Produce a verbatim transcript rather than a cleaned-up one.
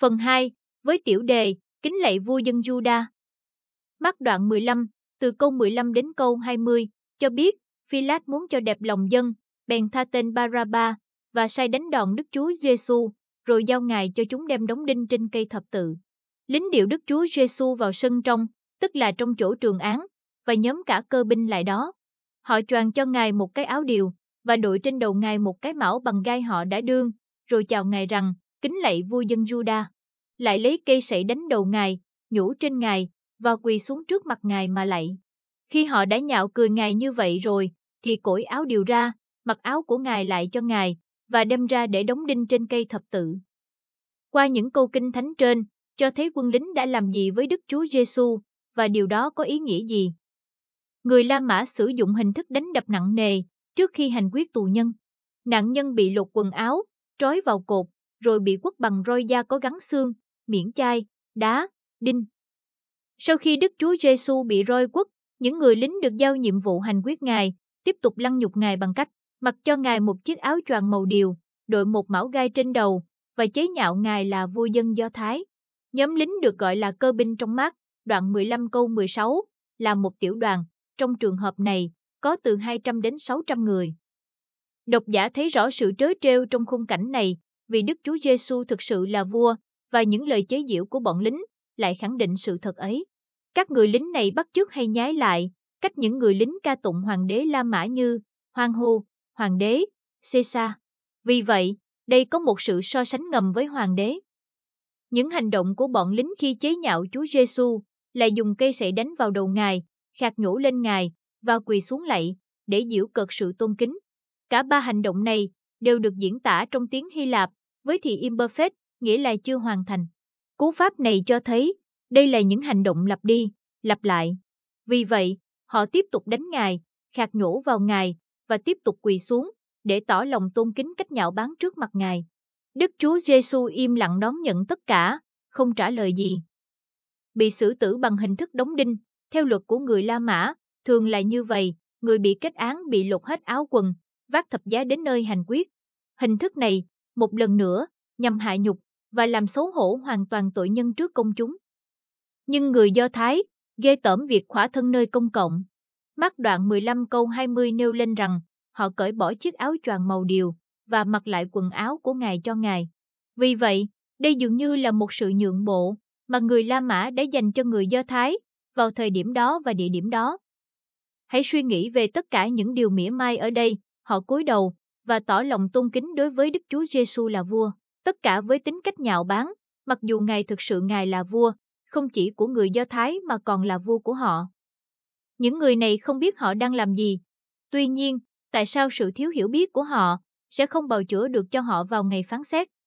Phần hai, với tiểu đề, kính lạy vua dân Juda. Mác đoạn mười lăm, từ câu mười lăm đến câu hai mươi, cho biết, Phi-lát muốn cho đẹp lòng dân, bèn tha tên Ba-ra-ba, và sai đánh đòn Đức Chúa Giê-xu, rồi giao ngài cho chúng đem đóng đinh trên cây thập tự. Lính điệu Đức Chúa Giê-xu vào sân trong, tức là trong chỗ trường án, và nhóm cả cơ binh lại đó. Họ choàng cho ngài một cái áo điều, và đội trên đầu ngài một cái mão bằng gai họ đã đương, rồi chào ngài rằng, kính lạy vua dân Juda. Lại lấy cây sậy đánh đầu ngài, nhũ trên ngài, và quỳ xuống trước mặt ngài mà lạy. Khi họ đã nhạo cười ngài như vậy rồi, thì cởi áo điều ra, mặc áo của ngài lại cho ngài, và đem ra để đóng đinh trên cây thập tự. Qua những câu kinh thánh trên, cho thấy quân lính đã làm gì với Đức Chúa Giê-xu, và điều đó có ý nghĩa gì. Người La Mã sử dụng hình thức đánh đập nặng nề trước khi hành quyết tù nhân. Nạn nhân bị lột quần áo, trói vào cột, rồi bị quất bằng roi da có gắn xương, miễn chai, đá, đinh. Sau khi Đức Chúa Giê-xu bị roi quất, những người lính được giao nhiệm vụ hành quyết ngài, tiếp tục lăng nhục ngài bằng cách mặc cho ngài một chiếc áo choàng màu điều, đội một mão gai trên đầu, và chế nhạo ngài là vua dân Do Thái. Nhóm lính được gọi là cơ binh trong Mác, đoạn mười lăm câu mười sáu, là một tiểu đoàn, trong trường hợp này, có từ hai trăm đến sáu trăm người. Độc giả thấy rõ sự trớ trêu trong khung cảnh này, vì Đức Chúa Giê-xu thực sự là vua, và những lời chế giễu của bọn lính lại khẳng định sự thật ấy. Các người lính này bắt chước hay nhái lại, cách những người lính ca tụng hoàng đế La Mã như hoan hô, hoàng đế, Caesar. Vì vậy, đây có một sự so sánh ngầm với hoàng đế. Những hành động của bọn lính khi chế nhạo Chúa Giê-xu là dùng cây sậy đánh vào đầu ngài, khạc nhổ lên ngài, và quỳ xuống lạy, để giễu cợt sự tôn kính. Cả ba hành động này đều được diễn tả trong tiếng Hy Lạp, với thì imperfect, nghĩa là chưa hoàn thành. Cú pháp này cho thấy, đây là những hành động lặp đi, lặp lại. Vì vậy, họ tiếp tục đánh ngài, khạc nhổ vào ngài, và tiếp tục quỳ xuống, để tỏ lòng tôn kính cách nhạo báng trước mặt ngài. Đức Chúa Giê-xu im lặng đón nhận tất cả, không trả lời gì. Bị xử tử bằng hình thức đóng đinh, theo luật của người La Mã, thường là như vậy, người bị kết án bị lột hết áo quần, vác thập giá đến nơi hành quyết. Hình thức này, một lần nữa, nhằm hạ nhục và làm xấu hổ hoàn toàn tội nhân trước công chúng. Nhưng người Do Thái, ghê tởm việc khỏa thân nơi công cộng. Mác đoạn mười lăm câu hai mươi nêu lên rằng, họ cởi bỏ chiếc áo choàng màu điều, và mặc lại quần áo của ngài cho ngài. Vì vậy, đây dường như là một sự nhượng bộ, mà người La Mã đã dành cho người Do Thái, vào thời điểm đó và địa điểm đó. Hãy suy nghĩ về tất cả những điều mỉa mai ở đây, họ cúi đầu, và tỏ lòng tôn kính đối với Đức Chúa Giê-xu là vua, tất cả với tính cách nhạo báng, mặc dù ngài thực sự ngài là vua, không chỉ của người Do Thái mà còn là vua của họ. Những người này không biết họ đang làm gì. Tuy nhiên, tại sao sự thiếu hiểu biết của họ sẽ không bào chữa được cho họ vào ngày phán xét?